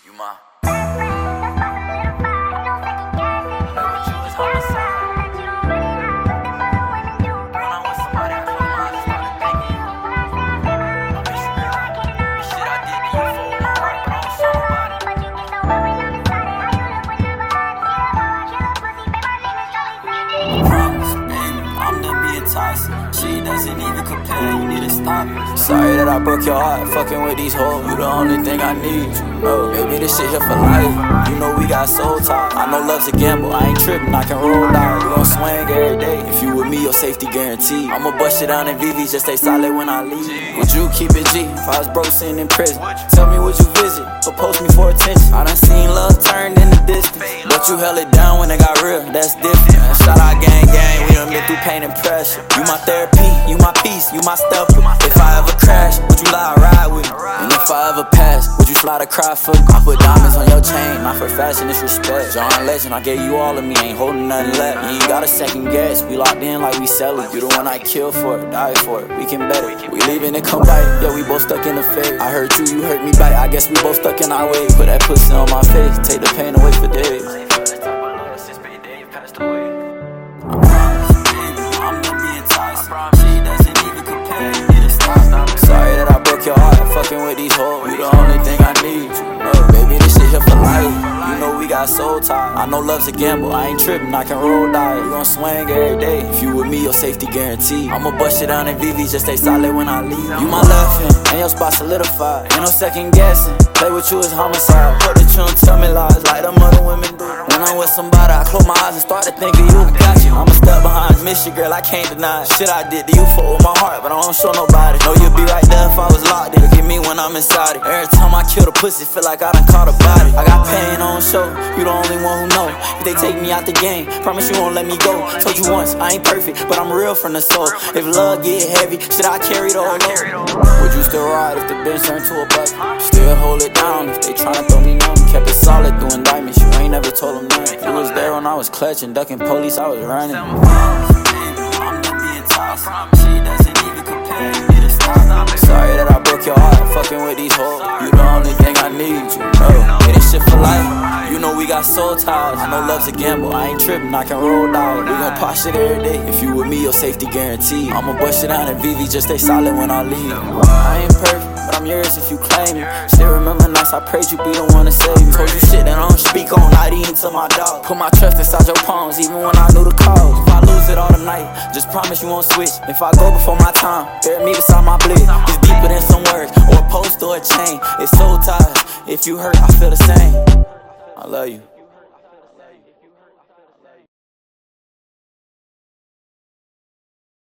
You my she doesn't even compare, you need to stop it. Sorry that I broke your heart, fucking with these hoes. You the only thing I need, you know. Baby, this shit here for life. You know we got soul ties. I know love's a gamble, I ain't tripping, I can roll out. We gon' swing every day. If you with me, your safety guaranteed. I'ma bust it down in VVs, just stay solid when I leave. Would you keep it G if I was broke sitting in prison? Tell me would you visit, or post me for attention? I done seen love turned in the distance, but you held it down when it got real, that's different. Shout out gang gang, we done been through pain and pressure. You my therapy, you my peace, you my stepper. If I ever crash, would you lie ride with me? And if I ever pass, would you fly to cry for me? I put diamonds on your chain, not for fashion, it's respect. John Legend, I gave you all of me, ain't holding nothing left. You ain't got a second guess, we locked in like we sell it. You the one I kill for it, die for it, we can bet it. We leaving it come back, yeah, we both stuck in the fade. I hurt you, you hurt me back, I guess we both stuck in our ways. Put that pussy on my face, take the pain away for days. Sorry that I broke your heart, fucking with these hoes. You the only thing I need, you know. Baby, this shit here for life. You know we got soul ties. I know love's a gamble, I ain't tripping, I can roll dice. We gon' swing every day. If you with me, your safety guaranteed. I'ma bust it down in VVs, just stay solid when I leave. You my left hand, and your spot solidified. Ain't no second guessing, play with you is homicide. Put that you don't tell me lies like them other women do. When I'm with somebody, I close my eyes and start to think of you. Got you, I'ma step behind, miss you, girl, I can't deny it. Shit I did to you, fuck with my heart, but I don't show nobody. Know you'll be right there if I was locked in. Look at me when I'm inside it. Every time I kill the pussy, feel like I done caught a body. I got pain on show, you the only one who know. If they take me out the game, promise you won't let me go. Told you once, I ain't perfect, but I'm real from the soul. If love get heavy, should I carry the whole load? Would you still ride if the bench turned to a bucket? Still hold it down if they tryna throw me numb. Kept it solid through indictments, you ain't never told them nothing. You was there when I was clutching, ducking police, I was running. I'm done being tossed, she doesn't even compare, you need to stop. Sorry that I broke your heart, fucking with these hoes. You the only thing I need, you know. Hey, this shit for life, you know we got soul ties. I know love's a gamble, I ain't tripping, I can roll out. We gon' pop shit every day. If you with me, your safety guaranteed. I'ma bust it down in VV, just stay solid when I leave. I ain't perfect, but I'm yours if you claim it. Still remember nights I prayed you be the one to save me. Told you shit that I don't speak on, not even to my dog. Put my trust inside your palms, even when I knew the cause. If I lose it all tonight, just promise you won't switch. If I go before my time, bury me beside my bliss. It's deeper than some words, or a post or a chain. It's soul ties, if you hurt, I feel the same. I love you.